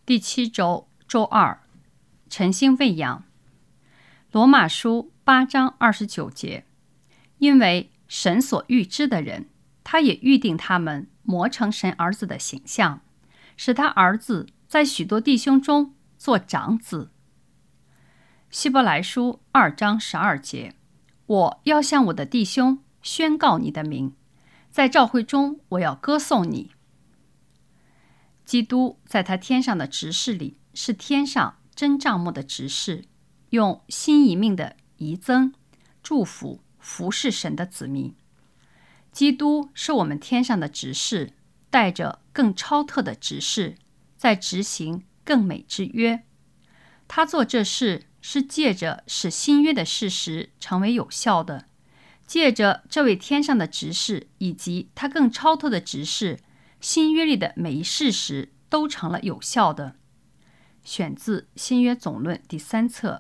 第7周周二，晨星喂养。罗马书8章29节，因为神所预知的人，他也预定他们磨成神儿子的形象，使他儿子在许多弟兄中做长子。希伯来书2章12节，我要向我的弟兄宣告你的名，在召会中我要歌颂你。基督在他天上的职事里是天上真帐幕的执事，用新一命的遗赠祝福服侍神的子民。基督是我们天上的执事，带着更超特的执事，在执行更美之约。他做这事是借着使新约的事实成为有效的，借着这位天上的执事以及他更超特的执事，新约里的每一事实都成了有效的。选自新约总论第3册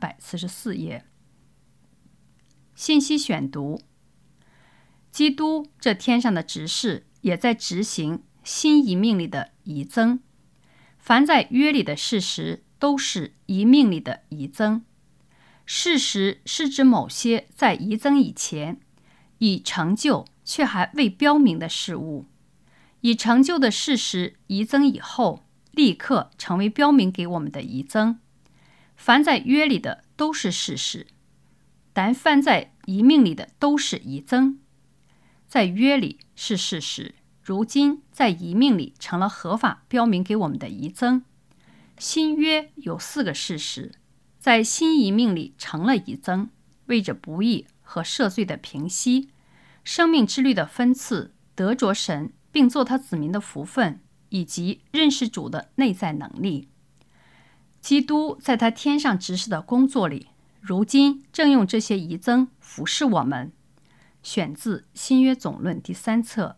344页。信息选读：基督这天上的执事也在执行新一命里的遗赠。凡在约里的事实都是一命里的遗赠。事实是指某些在遗赠以前已成就却还未标明的事物，已成就的事实遗赠以后立刻成为标明给我们的遗赠。凡在约里的都是事实，但凡在遗命里的都是遗赠。在约里是事实，如今在遗命里成了合法标明给我们的遗赠。新约有4个事实，在新遗命里成了遗赠，为着不义和赦罪的平息，生命之律的分赐，得着神并做他子民的福分，以及认识主的内在能力。基督在他天上执事的工作里，如今正用这些遗赠服侍我们。选自新约总论第3册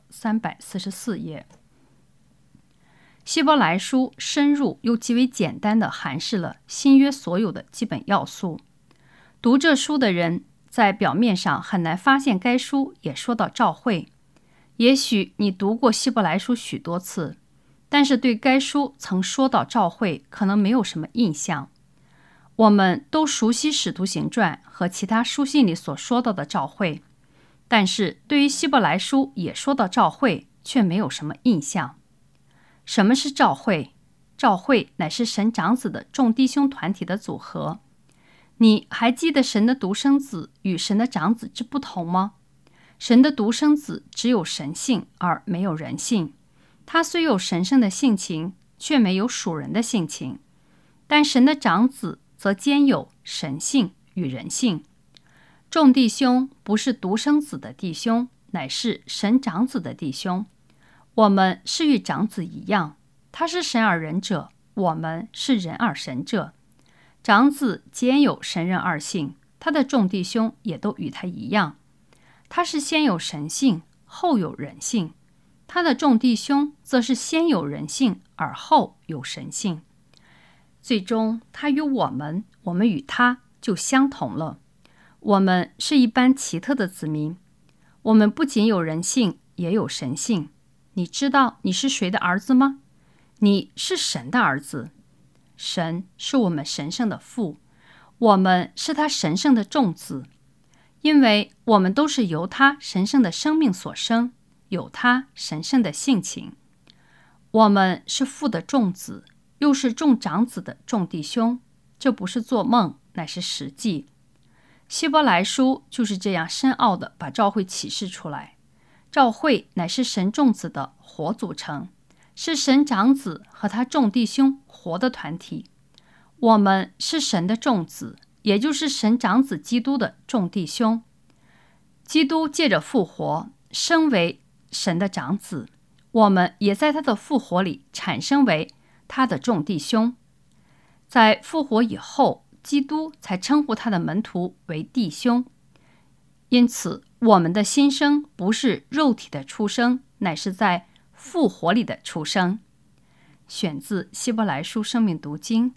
344页。希伯来书深入又极为简单地函释了新约所有的基本要素。读这书的人在表面上很难发现该书也说到召会。也许你读过希伯来书许多次，但是对该书曾说到召会可能没有什么印象。我们都熟悉使徒行传和其他书信里所说到的召会，但是对于希伯来书也说到召会，却没有什么印象。什么是召会？召会乃是神长子的众弟兄团体的组合。你还记得神的独生子与神的长子之不同吗？神的独生子只有神性而没有人性，他虽有神圣的性情，却没有属人的性情。但神的长子则兼有神性与人性。众弟兄不是独生子的弟兄，乃是神长子的弟兄。我们是与长子一样，他是神而人者，我们是人而神者。长子兼有神人二性，他的众弟兄也都与他一样。他是先有神性，后有人性。他的众弟兄则是先有人性，而后有神性。最终他与我们与他就相同了。我们是一般奇特的子民，我们不仅有人性，也有神性。你知道你是谁的儿子吗？你是神的儿子。神是我们神圣的父，我们是他神圣的众子，因为我们都是由他神圣的生命所生，有他神圣的性情。我们是父的众子，又是众长子的众弟兄，这不是做梦，乃是实际。希伯来书就是这样深奥地把召会启示出来。召会乃是神众子的活组成，是神长子和他众弟兄活的团体。我们是神的众子，也就是神长子基督的众弟兄。基督借着复活升为神的长子，我们也在他的复活里产生为他的众弟兄。在复活以后，基督才称呼他的门徒为弟兄。因此我们的新生不是肉体的出生，乃是在复活里的出生。选自希伯来书生命读经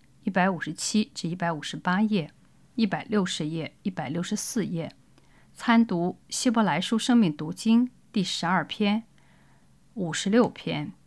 157至158页、160页、164页。参读希伯来书生命读经第12篇、56篇。